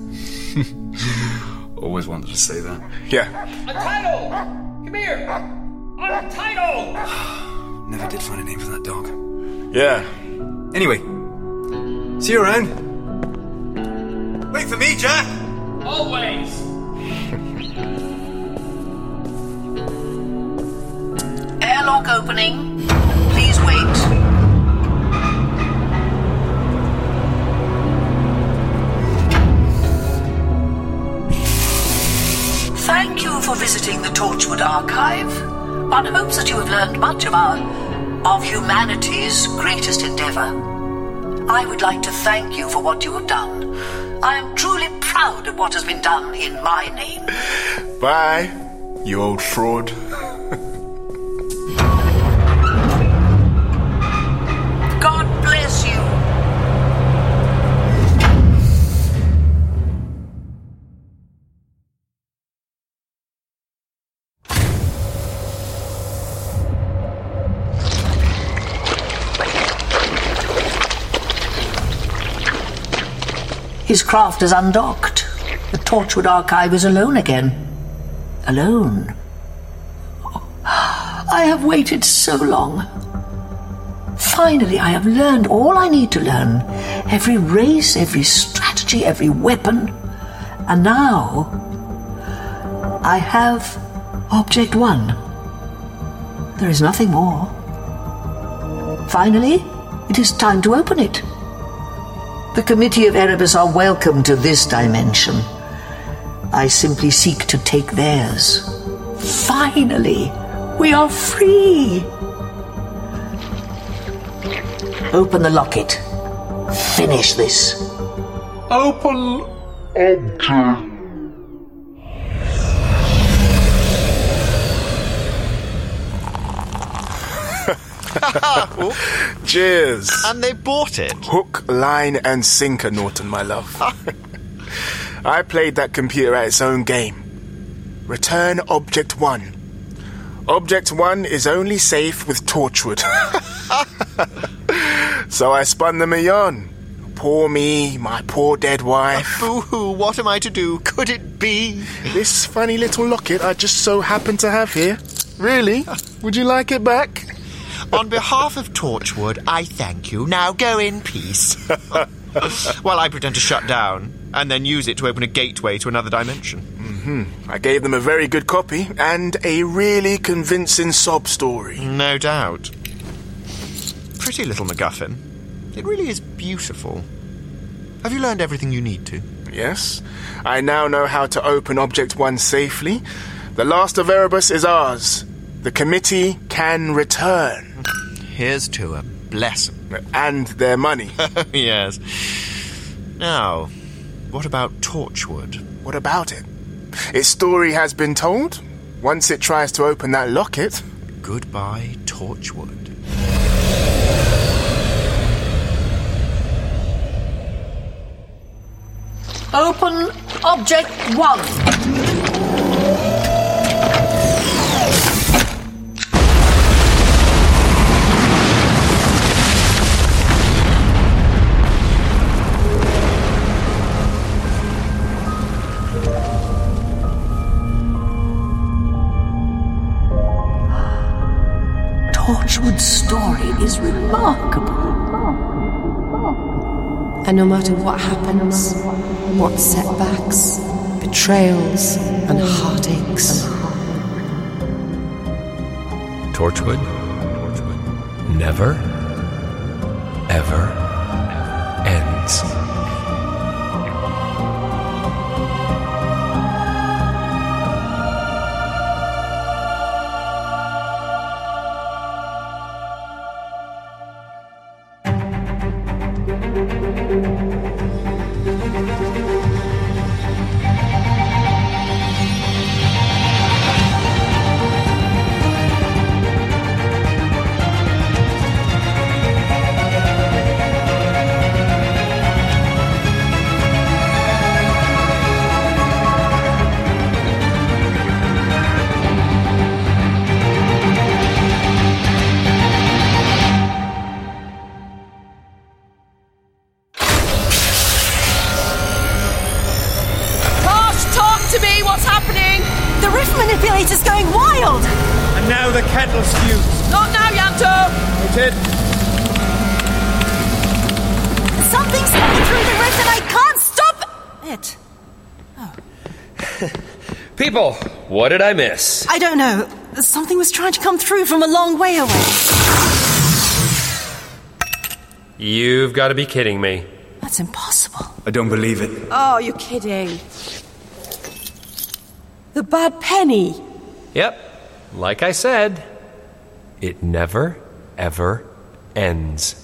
Always wanted to say that. Yeah. Untitled! Come here! Untitled! Never did find a name for that dog. Yeah. Anyway, see you around. Wait for me, Jack! Always! airlock opening. Please wait. Thank you for visiting the Torchwood Archive. One hopes that you have learned much of our, of humanity's greatest endeavour. I would like to thank you for what you have done. I am truly proud of what has been done in my name. Bye, you old fraud. God bless you. His craft is undocked. The Torchwood Archive is alone again. Alone. I have waited so long. Finally, I have learned all I need to learn. Every race, every strategy, every weapon. And now, I have Object One. There is nothing more. Finally, it is time to open it. The Committee of Erebus are welcome to this dimension. I simply seek to take theirs. Finally, we are free. Open the locket. Finish this. Open object. Cheers. And they bought it. Hook, line, and sinker, Norton, my love. I played that computer at its own game. Return Object One. Object One is only safe with Torchwood. So I spun them a yarn. Poor me, my poor dead wife. Boo-hoo, what am I to do? Could it be? This funny little locket I just so happen to have here. Really? Would you like it back? On behalf of Torchwood, I thank you. Now go in peace. While I pretend to shut down, and then use it to open a gateway to another dimension. Mm-hmm. I gave them a very good copy, and a really convincing sob story. No doubt. Pretty little MacGuffin. It really is beautiful. Have you learned everything you need to? Yes. I now know how to open Object One safely. The last of Erebus is ours. The committee can return. Here's to her. Bless them. And their money. Yes. Now, what about Torchwood? What about it? Its story has been told. Once it tries to open that locket... Goodbye, Torchwood. Open Object One. Torchwood's story is remarkable. And no matter what happens, what setbacks, betrayals, and heartaches, Torchwood never, ever ends. manipulator's going wild! And now the kettle's fused. Not now, Yanto! Noted. Something's coming through the rift and I can't stop it! People, what did I miss? I don't know. Something was trying to come through from a long way away. You've got to be kidding me. That's impossible. I don't believe it. Oh, you're kidding. The bad penny. Yep, like I said, it never, ever ends.